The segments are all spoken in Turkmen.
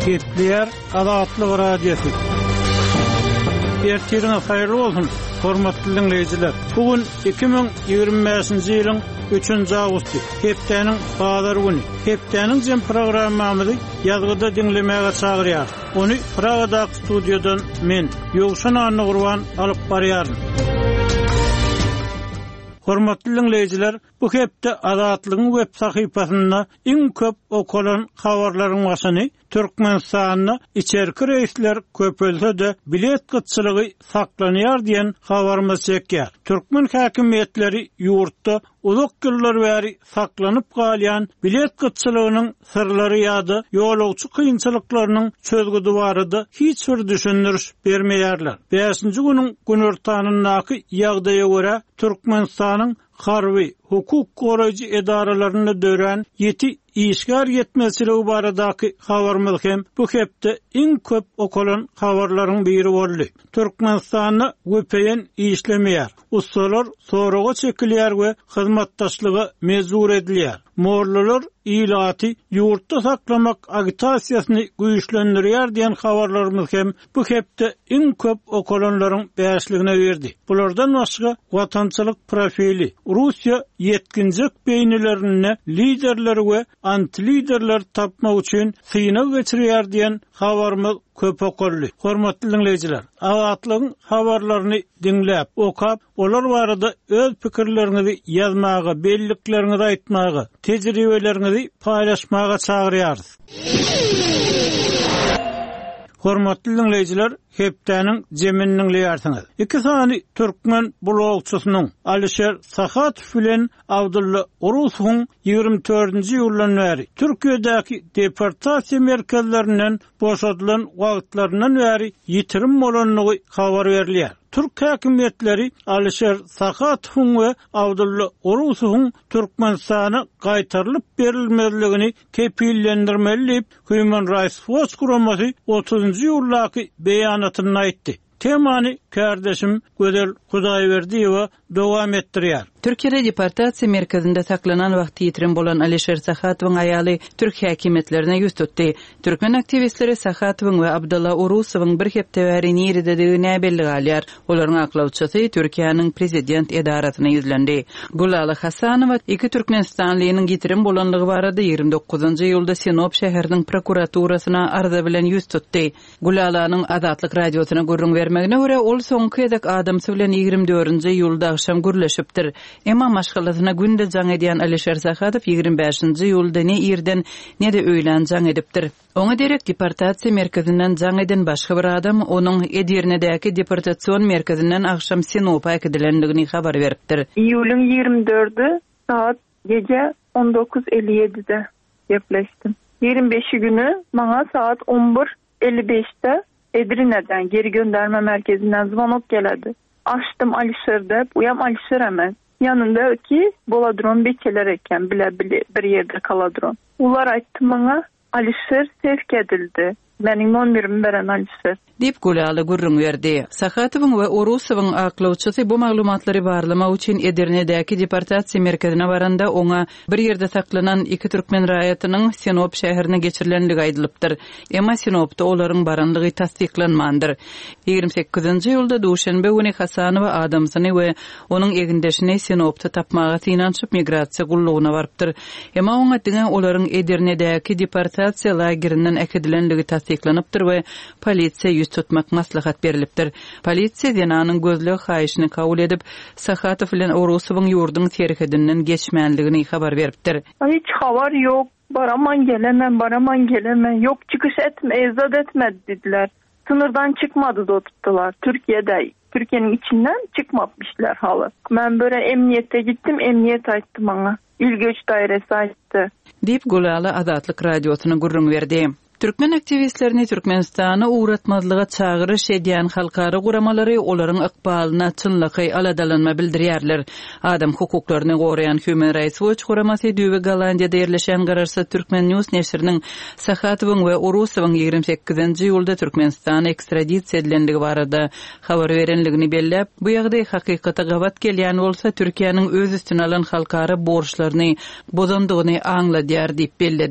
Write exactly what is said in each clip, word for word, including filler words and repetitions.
Getliler Adatlyk radiosu. Ertiriniz hayırlı olsun, hormatly dinleyijiler. Bugün iki bin ýygrimi beşinji ýylyň üçünji awgusty, hepdeniň bazar güni. Hepdeniň jem programmamyzy ýazgyda dinlemäge çagyrýar. Onu Pragadaky studiodan men, Ýogşan Anny Gurban alyp barýaryn. Hormatly dinleyijiler, bu hepde Adatlygyň web sahypasynda iň köp okulan habarlaryň başyny Türkmenistanyň içerki reisler köpölse-de bilet gıtçylygy saklanýar diýen habarymyz çekýär. Türkmen häkimetleri ýurtda uzak ýyllar bäri saklanyp galýan bilet gıtçylygynyň sırlary ýa-da ýolagçy kynçylyklarynyň çözgüdi barada hiç bir düşündiriş bermeýärler. beşinji günüň günortanyňdaky ýagdaýa görä Türkmenistanyň harby hukuk goraýjy edaralaryna dören ýeti işgar yetmezligi baradaky habarymyz hem bu hepde iň köp okulan habarlaryň biri boldy. Türkmenistanyň göpeýen işlemeýär. Ustalar soraga çekilýär we hyzmatdaşlygy mezur edilýär. Morlular ilaty ýurtda saklamak agitasiýasyny güýçlendirýär diýen habarlarymyz hem bu hepde iň köp okulanlaryň bäşligine berdi. Bulardan başga watançylyk profili, Russiýa yetkinjik beýnilerini liderler we antiliderler tapmak üçin syna geçirýär diýen habarymyz köp okully. Hormatly dinleyijiler, Adatlygyň habarlaryny dinläp, okap, olar barada öz pikirlerinizi ýazmagy, belliklerinizi aýtmagy, tejribelerinizi paýlaşmaga çagyrýarys. Hormatly dinleyijiler, hepdeniň jeminiň ýarsyňyz. Iki sany türkmen blogçysynyň Alişer Sahatov bilen Abdulla Urusowyň ýygrimi dördünji ýyldan bäri Türkiýedäki deportasiýa merkezlerinden boşadylan wagtlarynyň bäri ýitirim bolanlygy habar berilýär. Türk häkimetleri Alişer Sahatowyň we Abdulla Urusowyň Türkmenistana gaýtarylyp berilmezligini kepillendirmeli diýip Human Rights Watch guramasy otuzunji ýyldaky beýanatyny aýtdy. Temany kardeşim Gödel Hudaýberdiýewa dowam etdirýär. Türkiýede deportasiýa merkezinde saklanan wagty ýitirim bolan Alişer Sahatowyň aýaly Türk häkimetlerine ýüz tutdy. Türkmen aktivistleri Sahatowyň we Abdulla Urusowyň bir hepde bäri nerede belli galýar. Olaryň aklawçysy Türkiýanyň prezident edaratyna ýüzlendi. Gulaly Hasanowa iki Türkmenistanlynyň ýitirim bolanlygy barada ýygrimi dokuzunji ýylda Sinop şäheriniň prokuraturasyna arza bilen ýüz tutdy. Gulalaryň Adatlyk radiosuna gurrun bermegine görä ol soňky edek adamsy bilen ýygrimi dördünji ýylda akşam gürleşipdir. Emma maşgalatyna günde jaň edýän Alişer Sahatow ýygrimi beşinji ýylda ne ýerden ne de öýlen jaň edipdir. Oňa derek deportasiýa merkezinden jaň eden başga bir adam onuň Edirnedäki deportasiýon merkezinden akşam Sinop'a gidilendigini habar beripdir. Ýylyň ýygrimi dördi saat gece on dokuz elli ýedide ýepleşdim. ýygrimi beşi günü maňa saat on bir elli beşde Edirne'den geri gönderme merkezinden zvanok geledi. Açtım Alişer'de, buyam Alişer hemen. Yanında ki boladron beçeler eken bile bile bir yerde kaladron. Ular ayttı bana Alişer sevk edildi. Benim nomerimi beren Alişer. Dip Gulaly gurrun berdi. Sahatowyň we Urusowyň aklawçysy bu maglumatlary barlamak üçin Edirnedäki deportasiýa merkezine baranda oňa bir ýerde saklanan iki türkmen raýatynyň Sinop şäherine geçirilenligi aýdylypdyr. Emma Sinopda olaryň baranlygy tasdiklanmandyr. ýygrimi sekizinji ýylda Duşanbe güni Hasanowa adamsyny we onuň egindeşini Sinopda tapmaga synançyp migrasiýa gullugyna barypdyr. Emma oňa diňe olaryň Edirnedäki deportasiýa lagerinden ekedilenligi tasdiklanypdyr we polisiýa tutmak maslahat berilipdir. Polisiýa denanyň gözlegi haýyşyny kabul edip Sahatow bilen Urusowyň ýurdun terhidinden geçmänligini habar beripdir. Hiç habar yok. Baraman gelemem, baraman gelemem. Yok çıkış etme, ezad etmedi dediler. Sınırdan çıkmadı da tuttular. Türkiye'de, Türkiye'nin içinden çıkmamışlar halı. Ben böyle emniyete gittim, emniyet ayttı bana. İl göç dairesi ayttı. Dip Gulaly Adatlyk radiosuna gurrun berdi. Türkmen aktivistlerini Türkmenistana uğratmazlığa çağırış edýän halkara guramalary olaryň ykbalyna çynlygy aladalanma bildirýärler. Adam hukuklaryny goraýan Human Rights Watch guramasy Düwe Galandiýada ýerleşen Gararsy Türkmen News neşriniň Sahatowyň we Urusowyň ýygrimi sekizinji ýylda Türkmenistana ekstradisiýa edilendigi barada habar berenligini belläp, bu ýagdaý hakykata gawat gelýän bolsa Türkiýanyň öz üstüne alan halkara borçlaryny bozandygyny aňladýar diýip belledi.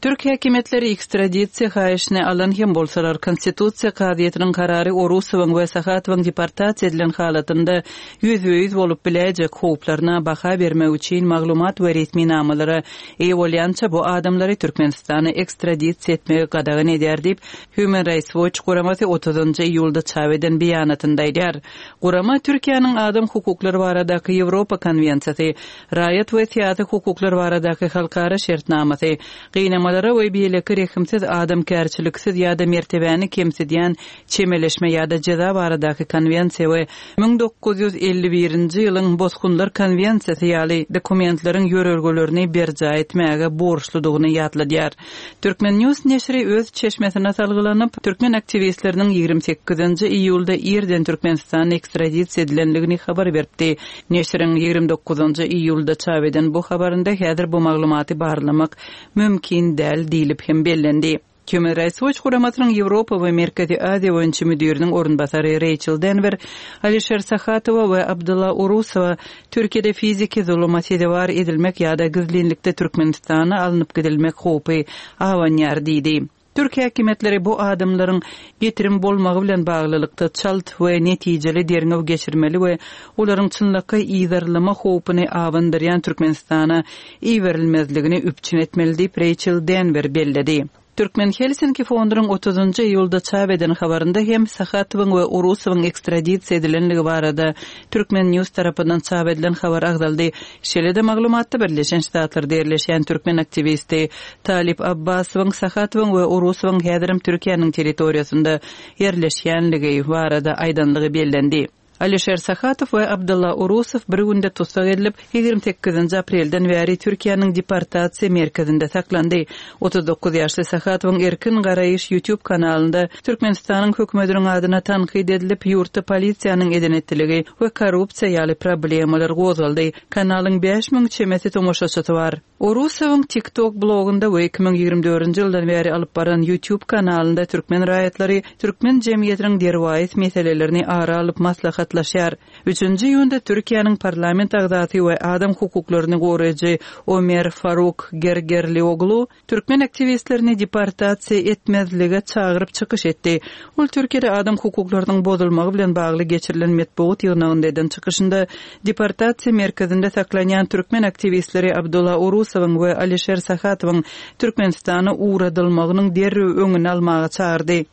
Türk häkimetleri ekstradisiya haýyşyny alan hem bolsalar konstitusiya kadyetiniň karary Orusowyň we Sahatywyň deportasiýa edilen halatynda yüz-yüz bolup biläjek howplaryna baha bermek üçin maglumat we resmi namalara eýe bolýança bu adamlary Türkmenistana ekstradisiya etmege gadagan edýär diýip Human Rights Watch guramasy otuzynjy iýulda çap eden beýanatynda aýdýar. Gurama Türkiýanyň adam hukuklary baradaky Ýewropa konwensiýasy, raýat we siýasy hukuklary baradaky halkara şertnamasy, gynamalara we beýleki rehimsiz adam kärçiliksiz ýa-da mertebäni kemsidýän çemeleşme ýa-da jeza baradaky konwensiýa we bin dokuz ýüz elli birinji ýylyň Bozgunlar konwensiýasy ýaly dokumentlaryň ýörelgelerini berja etmäge borçludygyny ýatladýar. Türkmen News neşri öz çeşmesine salgylanyp, Türkmen aktivistleriniň ýigirmi sekizinji iýulda Irden Türkmenistan ekstradisiýa edilenligini habar berdi. Neşriň ýigirmi dokuzynjy iýulda çap eden bu habarynda häzir bu maglumaty barlamak mümkin däl diýilip hem bellendi. Human Rights Watch guramasynyň Ýewropa we Merkezi Aziýa boýunça müdiriniň orunbasary Rachel Denver, Alisher Sahatywa we Abdulla Urusowa Türkiýede fiziki zulmat edewar edilmek ýa-da gizlinlikde Türkmenistana alınıp gidilmek howpy awanýar diýdi. Türk häkimetleri bu adamlaryň getirim bolmagy bilen baglylykda çalt we netijeli derňew geçirmeli we olaryň çynlykka ýyzarlama howpyny awandyrýan Türkmenistana iýerilmezligini üpçün etmeli diýip Rachel Denver belledi. Türkmen Helsinki fondunyň otuzynjy iýulda çap eden habarynda hem Sahatywyň we Urusowyň ekstradisiýa edilenligi barada Türkmen News tarapyndan çap edilen habar agdaldy. Şeýle-de maglumatda Birleşen Ştatlarda ýerleşen Türkmen aktivisti Talip Abbasowyň Sahatywyň we Urusowyň häzirim Türkiýanyň territoriýasynda ýerleşýänligi barada aýdanlygy bellendi. Alisher Sahatov we Abdulla Urusow bir günde tutsak edilip ýigirmi sekizinji aprelden bäri Türkiýanyň deportasiýa merkezinde saklandy. otuz dokuz ýaşly Sahatowyň Erkin Garaýyş YouTube kanalynda Türkmenistanyň hökümetiniň adyna tanqid edilip ýurtda polisiýanyň edenetdiligi we korrupsiýa ýaly problemalar gozaldy. Kanalyň beş miň çemesi tomoşaçysy bar. Urusowyň TikTok blogunda we iki miň ýigirmi dördünji ýyldan bäri alyp baran YouTube kanalynda türkmen raýatlary türkmen jemgyýetiniň derwaýat meselelerini ara alyp maslahat laşar. Üçüncü ýönde Türkiýanyň parlament agzasy we adam hukuklaryny goraýjy Ömer Faruk Gergerlioglu türkmen aktivistlerini deportasiýa etmezlige çagyryp çykyş etdi. Ol Türkiýede adam hukuklarynyň bozulmagy bilen bagly geçirilen metbuat ýygnagynda eden çykysynda deportasiýa merkezinde saklanýan türkmen aktivistleri Abdulla Urusowyň we Alisher Sahatowyň Türkmenistana uğradylmagynyň derrew öňüni almagy çağırdy.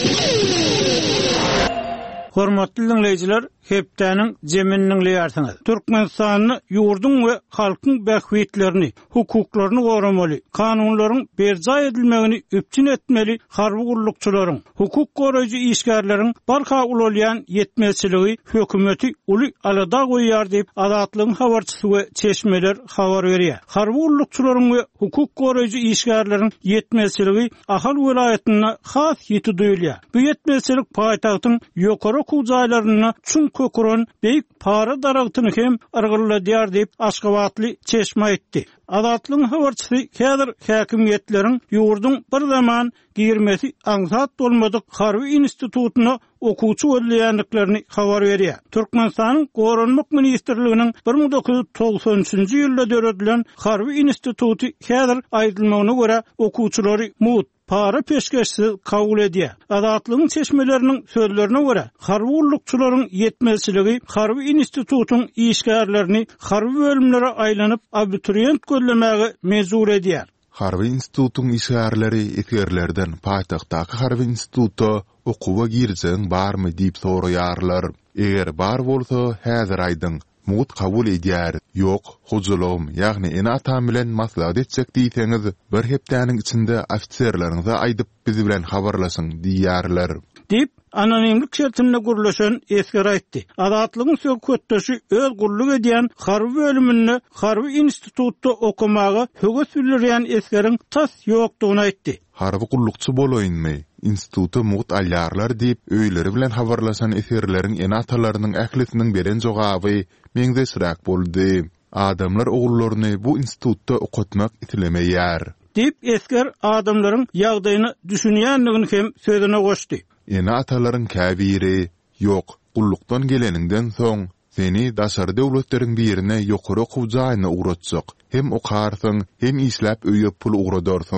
Hormatly dinleyijiler, hepdäniň jeminiň ýarsyňyz. Türkmenistanyň ýurdun we halkyň bähwetlerini, hukuklaryny goramaly, kanunlaryň berja edilmegini üpçün etmeli, harby gullukçylaryň, hukuk goraýjy işgärleriň barha ulolýan ýetmezçiligi hökümeti uly alada goýýar diýip Azatlygyň habarçysy we çeşmeler habar berýär. Harby gullukçylaryň we hukuk goraýjy işgärleriň ýetmezçiligi ahal welaýatyna has ýeti duýulýar. Bu ýetmezçilik paýtagtyň ýokary kuzaýlaryna çün köküren beýik para daragtyny hem argyladýar diýip Aşgabatly çeşme etdi. Azatlygyň habarçysy häzir häkimiýetleriň ýurdun bir zaman girmesi aňsat bolmadyk harby institututyna okuwçy bolýanlyklaryny habar berýär. Türkmenistanyň Goranlyk ministrliginiň bir miň dokuz ýüz togsanjynjy ýylda döredilen harby instituty häzir aýdylmagyna görä okuwçylary mut para peşkeşsiz kabul edýär. Azatlygyň çeşmeleriniň sözlerine görä, harby gullukçylaryň ýetmezçiligi harby institututyň işgärlerini harby bölümlere aýlanyp abituriyent gözlemegi mezur edýär. Harby institututyň işgärleri etgerlerden paýtagtdaky harby institutda okuwa girjeň barmy diýip soraýarlar. Eger bar bolsa, häzir aýdyň mut kabul edýär. Ýok, hujulum, ýagny ena atan bilen maslahat etsek diýseňiz, bir hepdäniň içinde ofitserleriňize aýdyp bizi bilen habarlasyň diýýärler. Dip anonimlik şertinde gurlaşan esker aýtdy. Azatlygyň söhbetdeşi öz gulluk edýän harby bölümini harby institutda okumagy höwes bildirýän eskeriň tas ýokdugyny aýtdy. Harby gullukçy bolaýynmy? Institutu mut alýarlar diýip öýleri bilen habarlasan eserleriň enatalarynyň ählisiniň beren jogaby meňde sırak boldy. Adamlar ogullaryny bu institutda okutmak itilemeýär. Dip esker adamlaryň ýagdaýyny düşünýänligini hem sözüne goşdy. Enatalaryň käbiri ýok, gullukdan geleninden soň seni daşary döwletleriň birine ýokary okuwjaýyna uğratjak. Hem okarsyň, hem isläp öýüp pul uğradarsyň.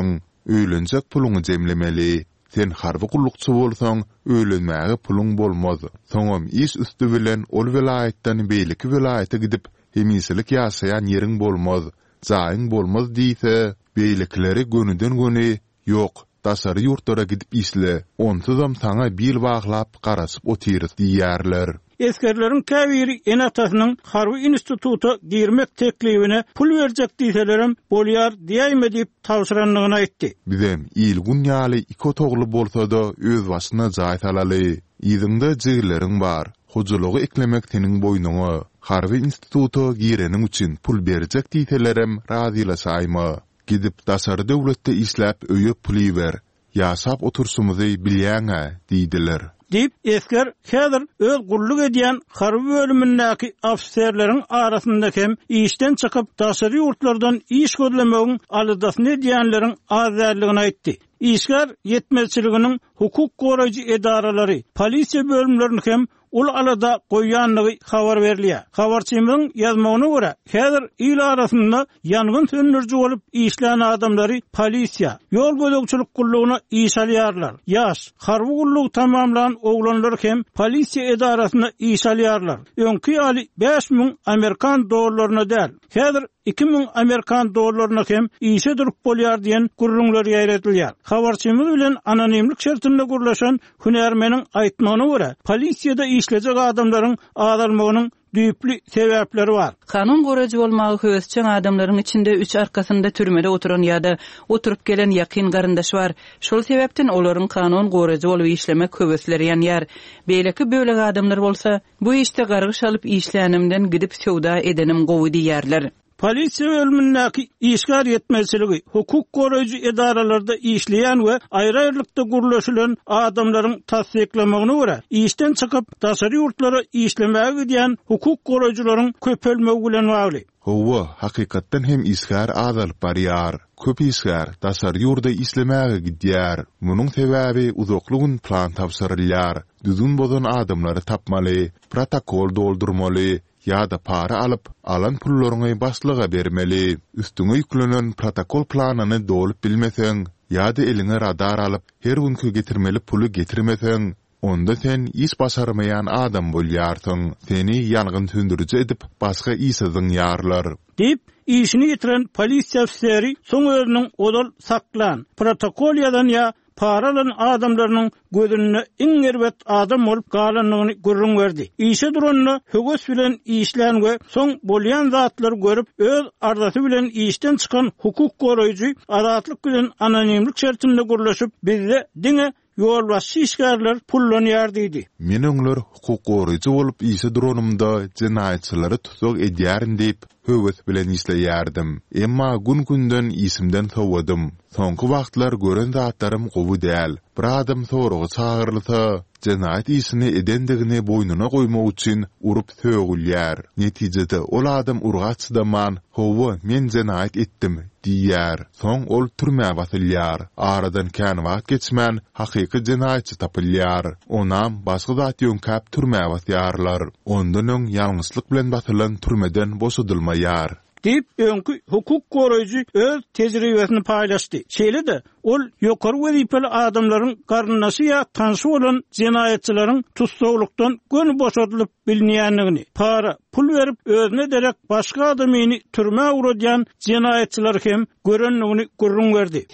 öýlenjek puluňy jemlemeli. Sen harby gullukçy bolsaň, öýlenmäge puluň bolmaz. Soňam iş üstü bilen ol vilayetden beýleki vilayete gidip hemislik ýaşaýan ýeriň bolmaz, jaýyň bolmaz diýse, beýlikleri gönüden göni ýok, daşary ýurtlara gidip isle, onsuzam saňa bil baglap garaşyp otyryp diýýärler. Eskerlerin käbiri Enatasynyň Harby institutu girmek teklibine pul berjek diýselerim bolýar diýme diýip tawşyranlygyny aýtdy. Bizem ilgun ýaly iki togly bolsa-da öz başyna jaý talaly. Ýygyňda jiglerin bar. Hojalygy eklemek seniň boýnuňa. Harby institutu gireniň üçin pul berjek diýselerim razylaşaýma. Gidip daşary döwletde isläp öýüp pul ber. Ýaşap otursumuzy bilýäňä diýdiler. Dip esker häzir öz gulluk edýän harby bölümindäki ofserleriň arasynda hem işden çykyp daşary ýurtlardan iş gözlemegiň aldasyny edýänleriň azarlygyny aýtdy. İşgär ýetmezçiliginiň hukuk goraýjy edaralary, polisiýa bölümlerini hem ul alada goýanlygy habar berilýär. Habarçymyň ýazmagyna görä, häzir il arasynda ýangyn söndürjü bolup işlän adamlary polisiýa, ýol bölekçilik gullugyna iş alýarlar. Ýaş, harby gulluk tamamlan oglanlar hem polisiýa edarasyna iş alýarlar. Öňkü ýaly beş miň Amerikan dollaryna däl. Häzir iki miň Amerikan dollaryna hem işe durup bolýar diýen gurrunlar ýaýratilýär. Habarçymyz bilen anonimlik şertinde gurlaşan hünärmeniň aýtmagyna görä, polisiýada işlejek adamlaryň azalmagynyň düýpli sebäpleri bar. Kanun goraýjy bolmagy höwesçen adamlaryň içinde üç arkasynda türmede oturan ýa-da oturup gelen ýakyn garyndaş bar. Şol sebäpden olaryň kanun goraýjy bolup işlemek höwesleri ýanýar. Beýleki böleg adamlar bolsa, bu işte gargyş alyp işlänimden gidip söwda edenim gowy diýerler. Polisiýa bölümindäki işgär ýetmezçiligi, hukuk goraýjy edaralarda işleýän we aýry-aýrylykda gurlaşylan adamlaryň tasdiklamagyna görä, işden çykyp daşary ýurtlara işlemäge gidýän hukuk goraýjylaryň köpelmegi bilen bagly. Howa hakykatdan hem işgär azalyp barýar. Köp işgär daşary ýurda işlemäge gidýär. Munyň sebäbi uzaklygyň plan tapşyrylýar. Düzün bolan adamlary tapmaly, protokol doldurmaly, ya da para alıp alan pullaryny başlyga bermeli. Üstüňe yüklenen protokol planyny dolup bilmeseň, ya da eline radar alıp her günkü getirmeli pulu getirmeseň, onda sen iş başarmayan adam bolýarsyň. Seni ýalgyn söndürjü edip başga işiň ýarlar. Dip işini ýitiren polisiýa ofiseri soň özüniň odal saklan, protokol ýazan ýa paralan adamlarynyň gözüne iň erbet adam bolup galanlygyny görüň berdi. İşe duranyny höwes bilen işlän we soň bolýan zatlary görüp öz ardasy bilen işden çykan hukuk goraýjy azatlyk bilen anonimlik şertinde gurlaşyp bizde diňe ýol başy işgärler pullanýar diýdi. Men öňler hukuk goraýjy bolup işe duranymda jenaýatçylary tutuk edýärin diýip höwes bilen işleýärdim. Emma gün-günden isimden sowdum. Soňky wagtlar gören zatlarym gowy däl. Bir adam soragy çağırylsa, jenaýat işini edendigini boýnuna goýmak üçin urup sögülýär. Netijede ol adam urgaçdaman, "Howa, men jenaýat etdim" diýär. Soň ol türmäge batylýar. Aradan kän wagt geçmän hakyky jenaýatçy tapylýar. Onam başga zat ýönkäp türmäge batýarlar. Ondan öň ýalňyslyk bilen batylan türmeden boşadylmaýar. Dip öňkü hukuk goraýjy öz tejribesini paýlaşdy. Şeýle-de ol ýokary wezipeli adamlaryň garnasy ýa tansy bolan jenaýatçylaryň tutsawlykdan gönü boşadylyp bilinýänligini, para, pul berip özüne derek başga adamyny türmäge uradýan jenaýatçylar hem görenligini görüň berdi.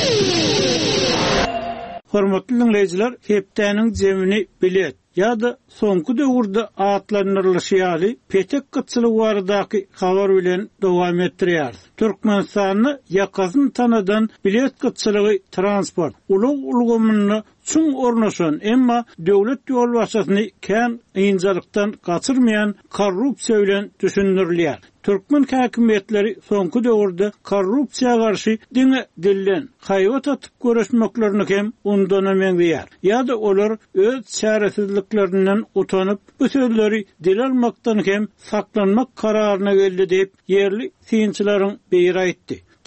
Hormatly dinleýijiler, hepdäniň jemini bilet ya da soňky döwürde atlanyrlyşy petek gytçylygy baradaky habar bilen dowam etdirýär. Türkmenistanyny ýakazyn tanadan bilet gytçylygy transport ulug ulgamyny çuň ornaşan emma döwlet ýol başçysyny kän ýynjalykdan gaçyrmayan korrupsiýa bilen düşündirilýär. Türkmen häkimetleri soňky döwürde korrupsiýa garşy diňe dillen haýwat atyp göreşmeklerini hem ondan emeňdiýär. Ýa-da olar öz çaresizliklerinden utanyp bu sözleri dil almakdan hem saklanmak kararyna geldi diýip yerli synçylaryň beýir aýtdy.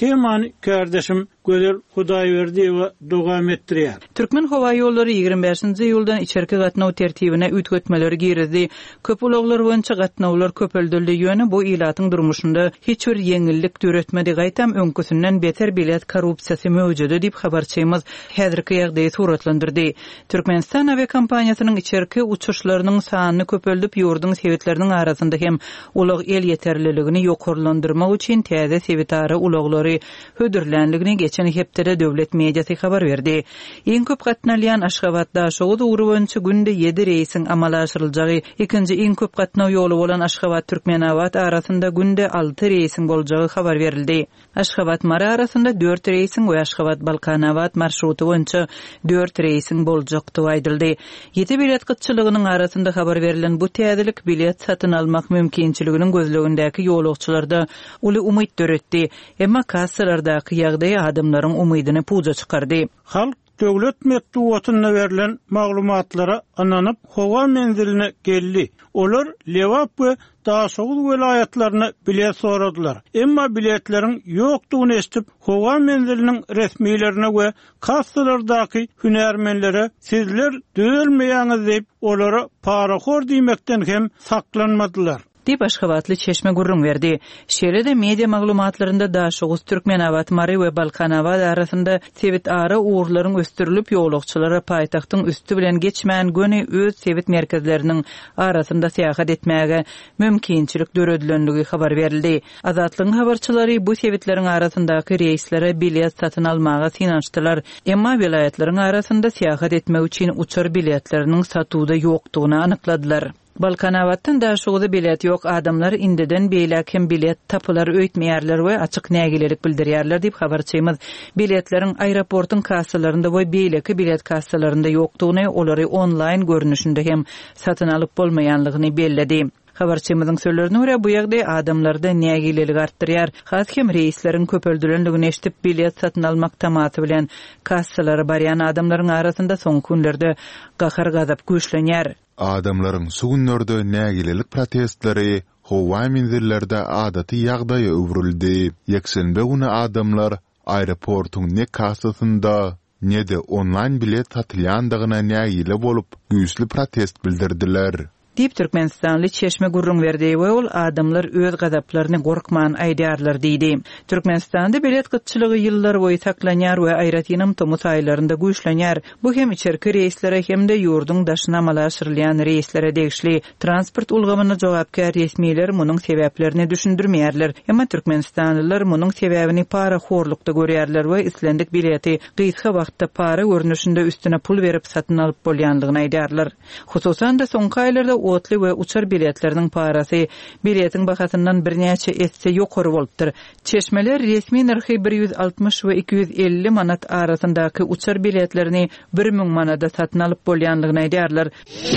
Teman kardeşim Gözel Hudaýberdi we dowam etdirýär. Türkmen Hawa ýollary ýygrimi beşinji ýyldan içerki gatnaw tertibine üýtgetmeleri girdi. Köp ulaglar boýunça gatnawlar köpeldildi ýöne bu ilatyň durmuşynda hiç bir ýeňillik döretmedi. Gaýtam öňküsünden beter bilet korrupsiýasy mewjudy diýip habarçymyz häzirki ýagdaýy suratlandyrdy. Türkmenistan aviakompaniýasynyň içerki uçuşlarynyň sanyny köpeldip ýurduň sebitleriniň arasynda hem ulag el ýeterliligini ýokarlandyrmak üçin täze sebitary ulaglary hödürlenligini geçen heptere döwlet mediasy habar berdi. Iň köp gatnalýan Aşgabatda şoğud uğru boýunça günde yedi reýsiň amala aşyryljagy, ikinji iň köp gatnaw ýoly bolan Aşgabat Türkmenawat arasynda günde alty reýsiň boljagy habar berildi. Aşgabat Mara arasynda dört reýsiň we Aşgabat Balkanawat marşruty boýunça dört reýsiň boljakdy aýdyldy. Ýeti bilet gytçylygynyň arasynda habar berilen bu täzelik bilet satyn almak mümkinçiliginiň gözlegindäki ýolagçylarda uly umyt döretdi. Emma kassalardaky ýagdaý adamlaryň umydyny puza çykardy. Halk döwlet medeniýetine berilen maglumatlara ananyp Hawa menziline geldi. Olar Lewap we Daşoğul welaýatlaryna bilet soradylar. Emma biletleriň ýokdugyny eşitip Hawa menziliniň resmiýlerine we kassalardaky hünärmenlere sizler döwelmeýäňiz diýip olara paraxor diýmekden hem saklanmadylar. Dip Aşgabatly Çeşme gurrun berdi. Şeýle-de media maglumatlarynda Daşoğuz Türkmenawat Mary we Balkanawat arasynda sebit ara uğurlaryň östürilip ýolagçylara paýtagtyň üstü bilen geçmän göni öz sebit merkezleriniň arasynda seýahat etmäge mümkinçilik döredilenligi habar berildi. Azatlygyň habarçylary bu sebitleriň arasyndaky reýslere bilet satyn almaga synançdylar. Emma vilayatlariň arasynda seýahat etmek üçin uçar biletleriniň satuwda ýokdugyny anykladylar. Balkanawatdan da şoğuda bilet yok, adamlar indiden beýlek hem bilet tapılar öýtmeýärler we açyk nägilelik bildirýärler diýip habarçymyz. Biletleriň aeroportun kassalarynda we beýleki bilet kassalarynda ýokdugyny, olary online görnüşinde hem satyn alyp bolmaýanlygyny belledi. Habarçymyzyň sözlerine görä bu ýagdaý adamlarda nägilelik artdyrýar. Has hem reýsleriň köpeldilenligini eşitip bilet satyn almak tamaty bilen kassalary barýan adamlaryň arasynda soňky günlerde gahar gazap güýçlenýär. Adamlaryň şu günlerde nägilelik protestleri Hawa menzillerde adaty ýagdaýa öwrüldi. Ýekşenbe güni adamlar aeroportuň ne kassasynda ne de online bilet satylýandygyna nägile bolup güýçli protest bildirdiler. Dip Türkmenistanly Çeşme gurrun berdi we ol adamlar öz gazaplaryny gorkman aýdýarlar diýdi. Türkmenistanda bilet gytçylygy ýyllar boýy saklanýar we aýratynam tomus aýlarynda güýçlenýär. Bu hem içerki reýslere hem-de ýurduň daşyna amala aşyrylýan reýslere degişli transport ulgamyna jogapkär resmiýler munyň sebäplerini düşündirmeýärler. Emma Türkmenistanlylar munyň sebäbini para horlukda görýärler we islendik bileti gysga wagtda para görnüşinde üstüne pul berip satyn alyp bolýanlygyny aýdýarlar. Hususan da soňky aýlarda otly we uçar biletleriniň parasy biletiň bahasyndan birnäçe etse ýokary bolupdyr. Çeşmeler resmi narhy bir yüz altmış we iki yüz elli manat arasyndaky uçar biletlerini bir ming manada satyn alyp bolýanlygyny aýdýarlar.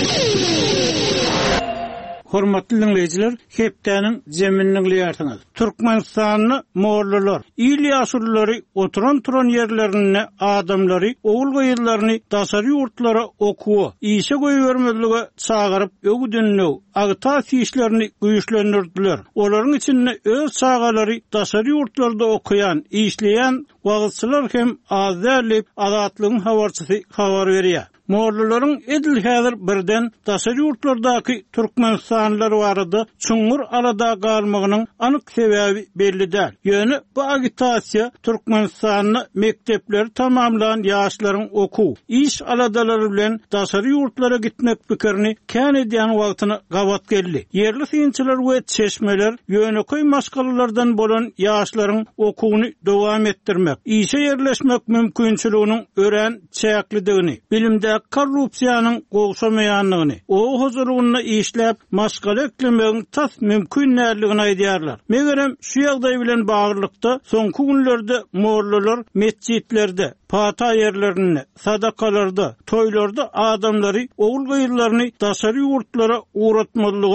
Hormatly dinleyijiler, hepdäniň jeminliğini ýartyňyz. Türkmenistanyny mollalar, il ýaşurlary oturan turan ýerlerine adamlary, oğul goýylaryny dasary ýurtlara okuwy, işe goýbermezlige çagaryp öwdünli agitasiýa işlerini güýçlendirdiler. Olaryň içinde öz çagalary dasary ýurtlarda okuyan, işleýän wagtçylar hem az dälip azatlygyň habarçysy habar berýär. Mollaryň edil häzir birden dasary ýurtlardaky Türkmenistanlylar barada çuňur arada galmagynyň anyk sebäbi belli däl. Ýöne bu agitasiýa Türkmenistanyň mektepleri tamamlayan ýaşlaryň okuw, iş aladalary bilen dasary ýurtlara gitmek pikirini kän edýän wagtyny gabat geldi. Yerli synçylar we çeşmeler ýöneköy maşgalalardan bolan ýaşlaryň okuwyny dowam etdirmek, işe yerleşmek mümkinçiliginiň ören çäklidigini, bilimde korrupsiýanyň gowşamaýanlygyny, o huzuruna işläp maşgala eklemegiň tas mümkin näligini aýdýarlar. Megerem şu ýagdaý bilen baglykda soňky günlerde mollalar mescitlerde, pata ýerlerinde, sadakalarda, toýlarda adamlary, oğul goýylaryny dasary ýurtlara uğratmalyga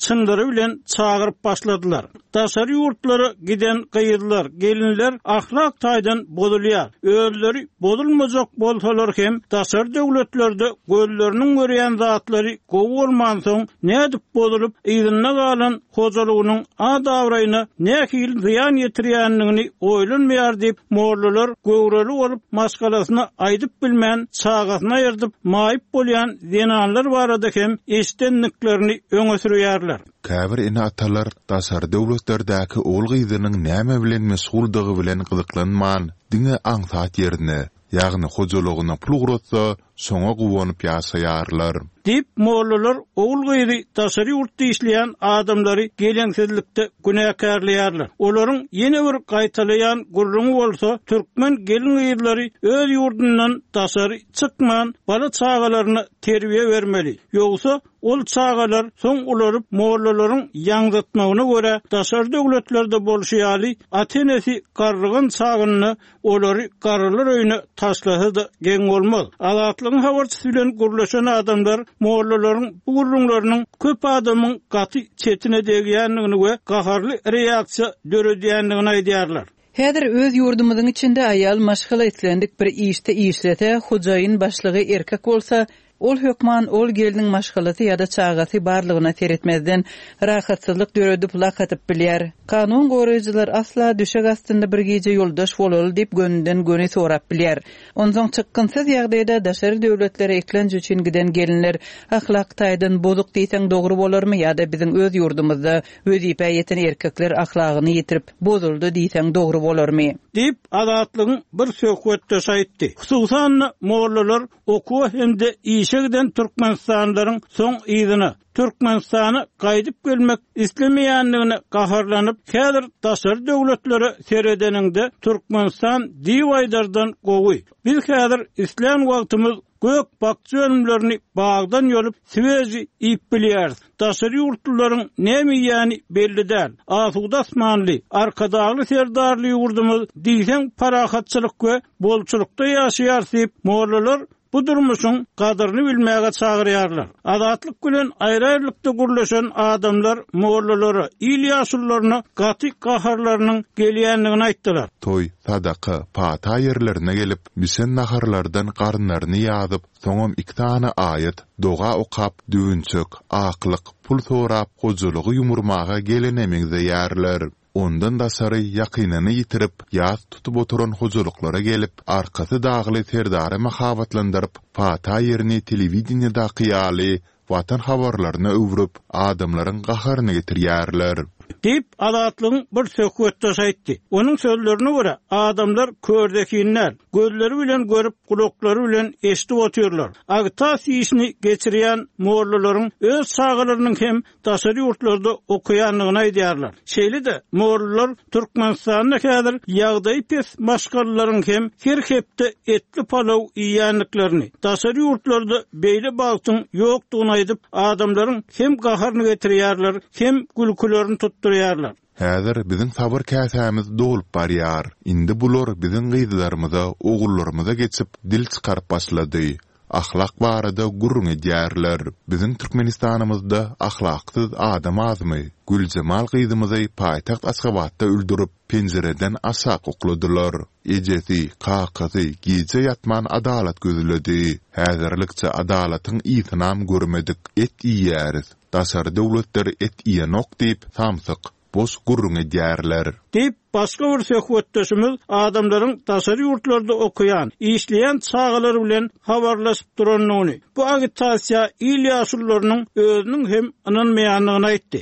çınları bilen çağırıp başladılar. Daşary ýurtlary giden gyýdylar, gelinler ahlak taýdan bozulýar. Özleri bozulmajak bolsalar hem daşary döwletlerde gözleriniň görýän zatlary gowy bolman soň nädip bozulup ýygyna galan hojalygynyň adawraýyna nähil ziýan ýetirýänligini oýlanmaýar diýip morlular göwreli bolup maskalasyna aýdyp bilmän çağasyna ýerdyp maýyp bolýan zenanlar barada hem eşdenliklerini öňe sürýärler. Käbir ene atalar daşary döwletlerdäki ol gyzynyň näme bilen mesuldygy bilen gyzyklanman, diňe aňsat ýerine, ýagny hojalygyna pul gurotsa, soňa gowanyp ýaşaýarlar. Dip mollalar oğul gyzy daşary ýurtda işleýän adamlary geleňsizlikde günäkärleýärler. Olaryň ýene bir gaýtalaýan gurruňy bolsa, türkmen gelin gyzlary öz ýurdundan daşary çykman, bala çağalaryna terbiýe bermeli. Ýogsa ol çağalar soň olaryp mollalaryň ýaňdatmagyna görä daşary döwletlerde bolşýaly atenesi garrygan çağyny olary garrylar öýüne taşlasa da geň bolmaz. Azatlygyň habarçysy bilen gurlaşan adamlar mollalaryň bu gurrunlarynyň köp adamyň gaty çetine degýänligini we gaharly reaksiýa döredýänligini aýdýarlar. Häzir öz ýurdumyzyň içinde aýal maşgala etlendik bir işde işlete, hojaýyn başlygy erkek bolsa, ol hökman ol geliniň maşgalasy ýa-da çağasy barlygyna teretmezden rahatsyzlyk döredip lakatyp bilýär. Kanun goraýjylar asla düşek astynda bir gece ýoldaş bolaly diýip gönünden göni sorap bilýär. Ondan çykgynsyz ýagdaýda daşary döwletlere eklenji üçin giden gelinler ahlak taýdan bozuk diýseň dogry bolarmy ýa-da biziň öz ýurdumyzda özipe ýeten erkekler ahlagyny ýitirip bozuldy diýseň dogry bolarmy? Diýip azatlygyň bir söhbetde şaýtdy. Hususan mollalar okuw hemde işegden Türkmenistanlaryň soň ýygyny Türkmenistany gaýdyp gelmek islemeýänligine gaharlanyp, häzir daşary döwletlere seredeninde Türkmenistan diýwaýdardan gowy. Biz häzir islam wagtymyz gök bakçy ölümlerini bağdan yolup Siwezi ip bilýär. Daşary ýurtlaryň näme ýani belli däl. Asuda asmanly, arkadagly serdarly ýurdumyz diýsen parahatçylyk we bolçulukda ýaşaýar diýip mollalar bu durmuşun qadryny bilmäge çagyrýarlar. Azatlyk bilen aýraýlykda gurlaşan adamlar mollulary, ilýaşullaryny gaty gaharlarynyň gelýänligini aýtdylar. Toy, sadaqa, pata yerlerine gelip, bisen naharlardan qarınlaryny ýazyp, soňam iki tane aýat, doga okap, düýünçök, aklyk, pul sorap, hojalygy ýumurmaga gelenemegde ýarlar. Ondan da sarı yakynany ýitirip, ýaz tutup oturan hojuluklara gelip, arkasy dagly serdary mahabatlandyryp, pata ýerini telewizionyada qiýaly, watan habarlaryny öwrüp, adamlaryň gaharyny getirýärler. Dip azatlygyň bir söhbetde şaýtdy. Onuň sözlerine görä adamlar kördekinler, gözleri bilen görüp, kulaklary bilen eşdip oturýarlar. Agitasiýa işini geçirýän mollalaryň öz çağalarynyň hem daşary ýurtlarda okuýanlygyny aýdýarlar. Şeýle-de mollalar Türkmenistanyň häzir ýagdaý pes maşgalaryň hem her hepde etli palaw ýýänliklerini daşary ýurtlarda beýle bagtyň ýokdugyny aýdyp adamlaryň hem gaharyny getirýärler, hem gülkülerini tutturýarlar. Häzir biziň sabır käsämiz dolup barýar. Indi bular biziň gyzlarymyza, ogullarymyza geçip dil çykaryp başlady. Ahlak barada gurrun edýärler. Biziň Türkmenistanymyzda ahlaksyz adam azmy? Güljemal gyzymyzy paýtaxt Aşgabatda öldürüp penjereden aşağı okladylar. Ejesi, kakasy, gije ýatman adalat gözledi. Häzirlikçe adalatyň ýetnam görmedik. Et ýýäris. Daşary döwletler et ýenok diýip samsyk boş gurrun edýärler. Diýip başga bir söhbetdeşimiz adamlaryň daşary ýurtlarda okuyan, işleýän çağalary bilen habarlaşyp duranyny, bu agitasiýa ilýaşullarynyň özüniň hem ananmaýanlygyny aýtdy.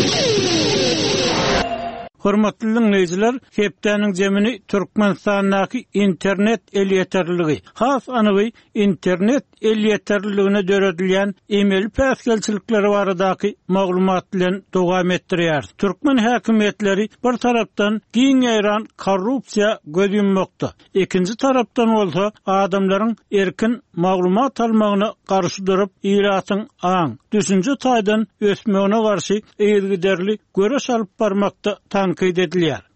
Hormatly dinleýijiler, hepdeniň jemini Türkmenistanyň internet elýeterligi, has anygy internet elýeterligine döredilýän emeli päsgelçilikleri baradaky maglumat bilen dowam etdirýär. Türkmen häkimetleri bir tarapdan giň ýaran korrupsiýa gözünmekde. Ikinji tarapdan bolsa adamlaryň erkin maglumat almagyna garşy durup ýyratyň aň, düşünje taýdan ösmegine garşy eýilgiderli göreş alyp barmakda tankyd edilýär.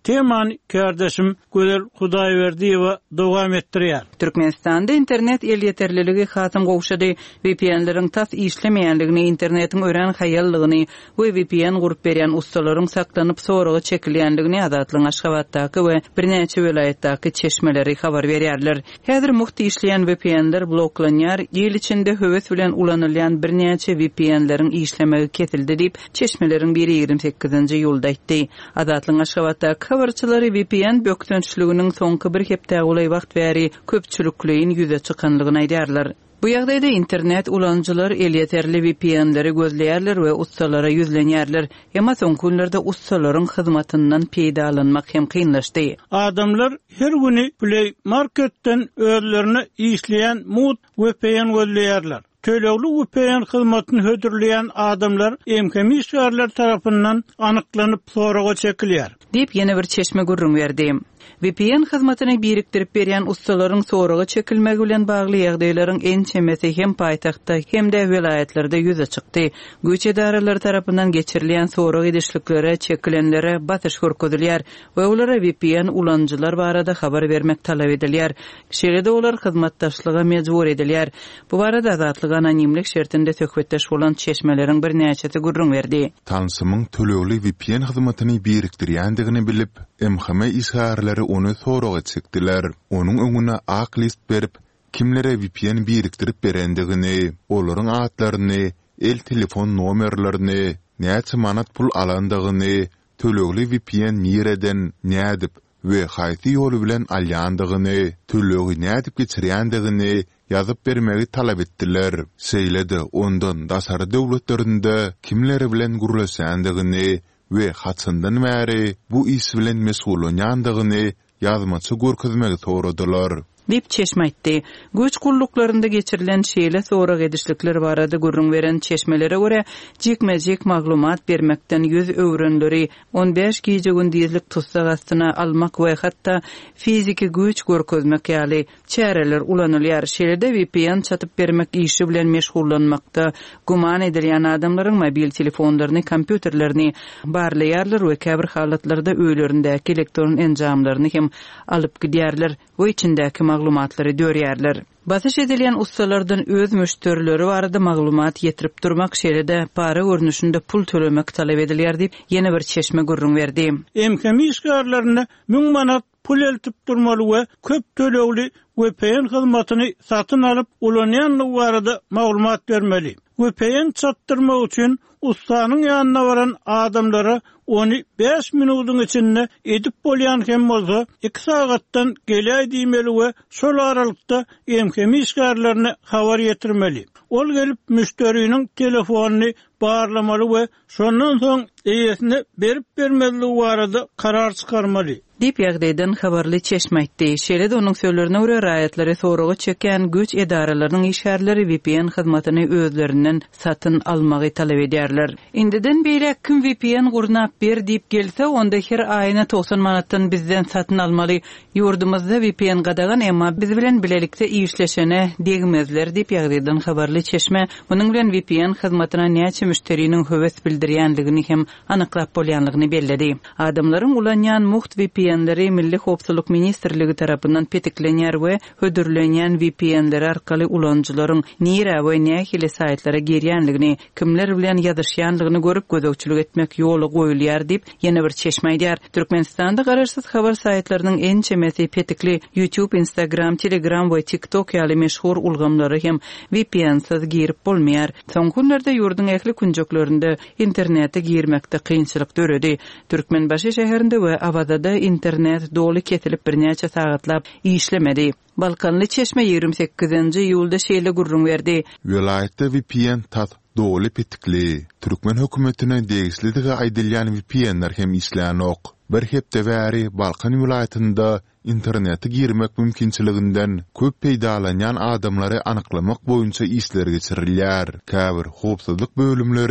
teman kardeşim Gözel Hudaýberdiýewa dowam etdirýär. Türkmenistanda internet el yeterliligi hasym gowşady. V P N'leriň tas işlemeýänligini, internetiň ören haýallygyny we V P N gurup berýän ustalaryň saklanyp soragy çekilýänligini Azatlyň Aşgabatdaky we birnäçe welaýatdaky çeşmeleri habar berýärler. Häzir muhty işleýän V P N'ler bloklanýar, ýyl içinde höwes bilen ulanylýan birnäçe V P N'leriň işlemegi kesildi diýip çeşmeleriň biri ýigirme sekizinji ýylda aýtdy. Azatlyň Aşgabatdaky habarçylary V P N bökdönçliginiň soňky bir hepde ulay wagt bäri köpçülikliğin yüze çıkanlygyny aýdýarlar. Bu ýagdaýda internet ulanjylar el yeterli V P N'leri gözleýärler we ustalara yüzlenýärler. Emma soňky günlerde ustalaryň hyzmatyndan peýdalanmak hem kynlaşdy. Adamlar her güni Play Marketden özlerine işleyen mut V P N gözleýärler. Tölegli V P N hyzmatyny hödürleýän adamlar emkemişgärler tarapyndan anyklanyp soraga çekilýär. Diýip ýene bir çeşme gurrun berdi. V P N hyzmatyny birikdirip berýän ustalaryň soragy çekilmegi bilen bagly ýagdaýlaryň en çemesi hem paýtagtda hem de welaýatlarda ýüze çykdy. Güç edaralary tarapyndan geçirilýän sorag edişliklere, çekilenlere batyş görkezilýär we olara V P N ulanjylar barada habar bermek talap edilýär. Şeýle-de olar hyzmatdaşlyga mejbur edilýär. Bu barada Azatlyk anonimlik şertinde töhbetdeş bolan çeşmeleriň birnäçesi gurrun berdi. Tansymyň tölegli V P N hyzmatyny birikdirýändigini bilip, M H M isgarlary onu soraga çekdiler. Onuň öňüne ak list berip, kimlere V P N birikdirip berendigini, olaryň atlaryny, el telefon nomerlerini, näçe manat pul alandygyny, tölegli V P N nireden nädip we haýsy ýoly bilen alýandygyny, tölegi nädip geçirýändigini ýazyp bermegi talap etdiler. Seýledi ondan dasary döwletlerinde kimleri bilen gurulaşandygyny we haçyndan bäri bu iş bilen mesul bolýandygyny ýazmaçy görkezmegi soradylar. Dip çeşme aýtdy. Göç gulluklarynda geçirilen şeýle sorag edişlikler barada gurrun beren çeşmelere göre jekmejek maglumat bermekden yüz öwrenleri on beş gije gün diýizlik tutsak astyna almak we hatda fiziki güç görkezmek ýaly çäreler ulanylýar. Şeýle-de V P N çatyp bermek işi bilen meşgullanmakda guman edilýän adamlaryň mobil telefonlaryny, kompýuterlerini barlaýarlar we käbir halatlarda öýlerindäki elektron enjamlaryny hem alyp gidýärler we içindäki maglumatlary dörýärler. Basyş edilýän ustalardan öz müşterileri barada maglumat ýetirip durmak şeýle-de para görnüşinde pul tölemek talap edilýär diýip ýene bir çeşme gurrun berdi. Emkemişgärlerine müň manat pul eltip durmaly we köp tölegli V P N hyzmatyny satyn alyp ulanýanlygy barada maglumat bermeli. V P N çatdyrmak üçin ustanyň ýanyna baran adamlara onu beş minutyň içinde edip bolýan hem bolsa iki sagatdan gelýär diýmeli we şol aralykda emkemişgärlerine habar ýetirmeli. Ol gelip müşteriniň telefonuny barlamaly we şondan soň eýesine berip bermezligi barada karar çykarmaly. Dip ýagdaýdan habarly çeşme aýtdy. Şeýle-de onuň sözlerine görä raýatlary soragy çeken güç edaralarynyň işgärleri V P N hyzmatyny özlerinden satyn almagy talap edýärler. Indiden beýle kim V P N gurnap ber diýip gelse, onda her aýyna doksan manatdan bizden satyn almaly. Ýurdumyzda V P N gadagan, emma biz bilen bilelikde işleşene degmezler diýip ýagdaýdan habarly çeşme munyň bilen V P N hyzmatyna näçe müşteriniň höwes bildirýänligini hem anyklap bolýanlygyny belledi. Adamlaryň ulanýan muht V P N'leri Milli Howpsuzlyk Ministrligi tarapyndan petiklenýär we hödürlenýän V P N'leri arkaly ulanjylaryň nire we nähili saýtlara girýänligini, kimler bilen ýazyşýanlygyny görüp gözegçilik etmek ýoly goýulýar diýip ýene bir çeşme aýdýar. Türkmenistanda gararsyz habar saýtlarynyň en çemesi petikli YouTube, Instagram, Telegram we TikTok ýaly meşhur ulgamlary hem V P N'siz girip bolmaýar. Soňky günlerde ýurdun ähli künjeklerinde internete girmekde kynçylyk döredi. Türkmenbaşy şäherinde we Awazada internet doly kesilip birnäçe sagatlap işlemedi. Balkanly çeşme ýigirme sekizinji ýylda şeýle gurrun berdi. Welaýatda V P N tat doly petikli. Türkmen hökümetine degislidigi aýdylýan V P N'ler hem islenok. Bir hepde bäri Balkan welaýatynda internete girmek mümkinçiliginden köp peýdalanýan adamlary anyklamak boýunça işler geçirilýär. Käbir howpsuzlyk bölümleri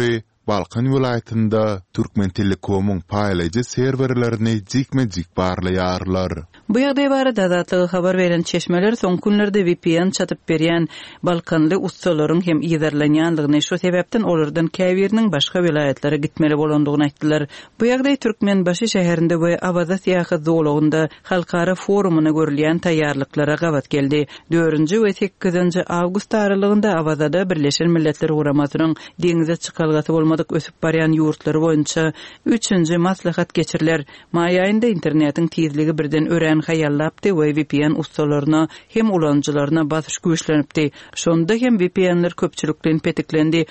Balkan vilayetinde Türkmen Telekom'un paylayıcı serverlerini jikme-jik barlaýarlar. Bu ýagdaý barada azatlygy habar beren çeşmeler soň günlerde V P N çatyp berýän Balkanly ustalaryň hem ýydarlanýanlygyny şu sebäpden olardan käbiriniň başga vilayetlere gitmeli bolandygyny aýtdylar. Bu ýagdaý Türkmen başy şäherinde we Abaza ýahy zowlugynda halkara forumuna görülýän taýýarlyklara gabat geldi. dördünji we sekizinji awgust aralygynda Abazada Birleşen Milletler Guramasynyň deňize çykalgaty bolmadyk ösüp barýan ýurtlary boýunça üçünji maslahat geçiriler. Maý aýynda internetiň tezligi birden ören hayallapdy we V P N ustalaryna hem ulanjylaryna basyş güýçlenipdi. Şonda hem V P N'ler köpçülikden petiklendi.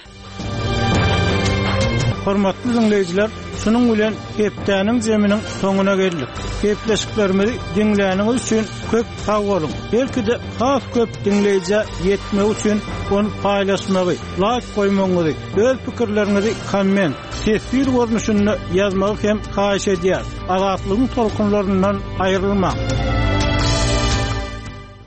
Hormatly dinleyijiler, şunun bilen hepdäniň jeminiň soňuna geldik. Hepleşiklerimi dinläniňiz üçin köp sag bolun. Belki de has köp dinleýije ýetmek üçin onu paýlaşmagy, like goýmagy, öz pikirleriňizi komment, tesir görnüşinde ýazmagy hem haýyş edýär. Azatlygyň tolkunlaryndan aýrylma.